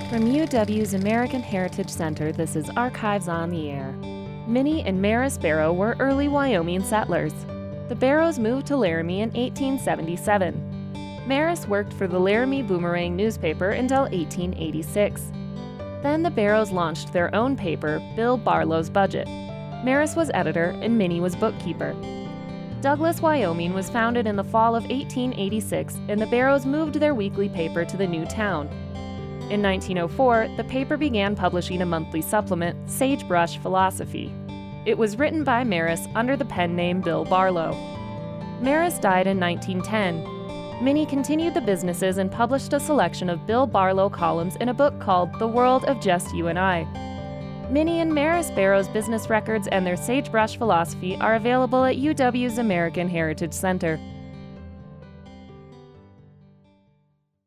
From UW's American Heritage Center, this is Archives on the Air. Minnie and Maris Barrow were early Wyoming settlers. The Barrows moved to Laramie in 1877. Maris worked for the Laramie Boomerang newspaper until 1886. Then the Barrows launched their own paper, Bill Barlow's Budget. Maris was editor and Minnie was bookkeeper. Douglas, Wyoming was founded in the fall of 1886, and the Barrows moved their weekly paper to the new town. In 1904, the paper began publishing a monthly supplement, Sagebrush Philosophy. It was written by Maris under the pen name Bill Barlow. Maris died in 1910. Minnie continued the businesses and published a selection of Bill Barlow columns in a book called The World of Just You and I. Minnie and Maris Barrow's business records and their Sagebrush Philosophy are available at UW's American Heritage Center.